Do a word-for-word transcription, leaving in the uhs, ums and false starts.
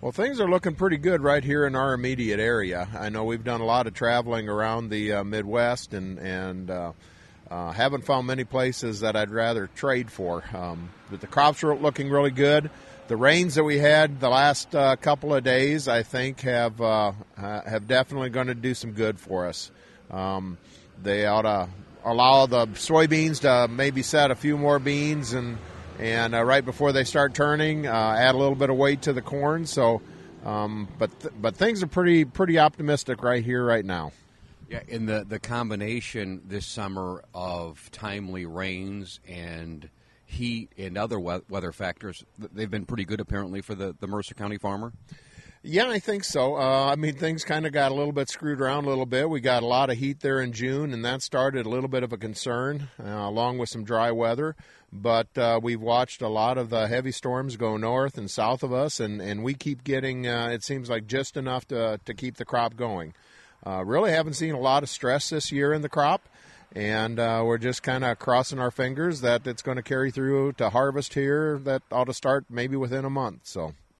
Well, things are looking pretty good right here in our immediate area. I know we've done a lot of traveling around the uh, Midwest and, and uh, uh, haven't found many places that I'd rather trade for. Um, but the crops are looking really good. The rains that we had the last uh, couple of days, I think, have uh, have definitely going to do some good for us. Um, they ought to allow the soybeans to maybe set a few more beans and And uh, right before they start turning, uh, add a little bit of weight to the corn. So, um, but th- but things are pretty pretty optimistic right here, right now. Yeah, and the the combination this summer of timely rains and heat and other we- weather factors, they've been pretty good apparently for the, the Mercer County farmer. Yeah, I think so. Uh, I mean, things kind of got a little bit screwed around a little bit. We got a lot of heat there in June, and that started a little bit of a concern, uh, along with some dry weather. But uh, we've watched a lot of the heavy storms go north and south of us, and, and we keep getting, uh, it seems like, just enough to, to keep the crop going. Uh, really haven't seen a lot of stress this year in the crop, and uh, we're just kind of crossing our fingers that it's going to carry through to harvest here that ought to start maybe within a month. So.